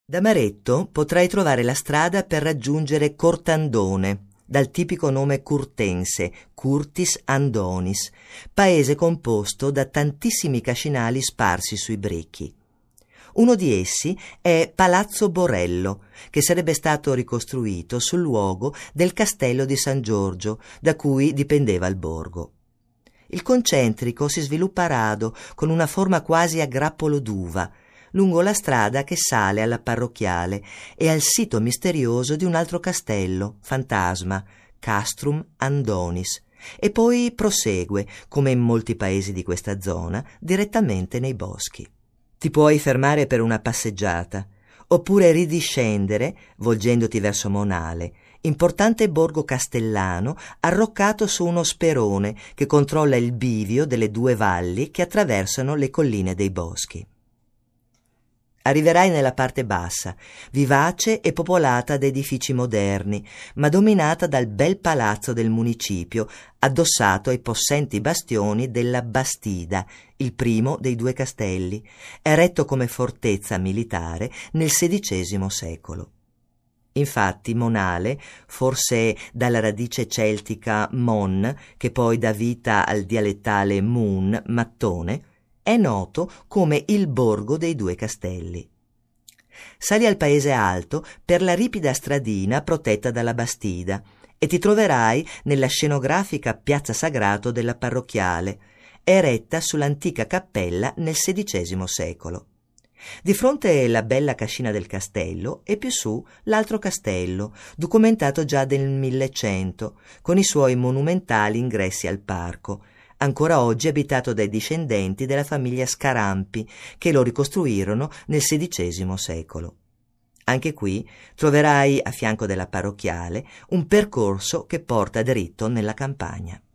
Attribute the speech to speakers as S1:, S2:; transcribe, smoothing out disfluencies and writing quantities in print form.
S1: Da Maretto potrai trovare la strada per raggiungere Cortandone, dal tipico nome curtense, Curtis Andonis, paese composto da tantissimi cascinali sparsi sui bricchi. Uno di essi è Palazzo Borello, che sarebbe stato ricostruito sul luogo del castello di San Giorgio, da cui dipendeva il borgo. Il concentrico si sviluppa a rado, con una forma quasi a grappolo d'uva, lungo la strada che sale alla parrocchiale e al sito misterioso di un altro castello, fantasma, Castrum Andonis, e poi prosegue, come in molti paesi di questa zona, direttamente nei boschi. Ti puoi fermare per una passeggiata, oppure ridiscendere, volgendoti verso Monale, importante borgo castellano arroccato su uno sperone che controlla il bivio delle due valli che attraversano le colline dei boschi. Arriverai nella parte bassa, vivace e popolata da edifici moderni, ma dominata dal bel palazzo del municipio, addossato ai possenti bastioni della Bastida, il primo dei due castelli, eretto come fortezza militare nel XVI secolo. Infatti Monale, forse dalla radice celtica mon, che poi dà vita al dialettale mun, mattone, è noto come il borgo dei due castelli. Sali al paese alto per la ripida stradina protetta dalla Bastida e ti troverai nella scenografica piazza Sagrato della parrocchiale, eretta sull'antica cappella nel XVI secolo. Di fronte la bella cascina del castello e più su l'altro castello, documentato già nel 1100, con i suoi monumentali ingressi al parco, ancora oggi abitato dai discendenti della famiglia Scarampi, che lo ricostruirono nel XVI secolo. Anche qui troverai, a fianco della parrocchiale, un percorso che porta dritto nella campagna.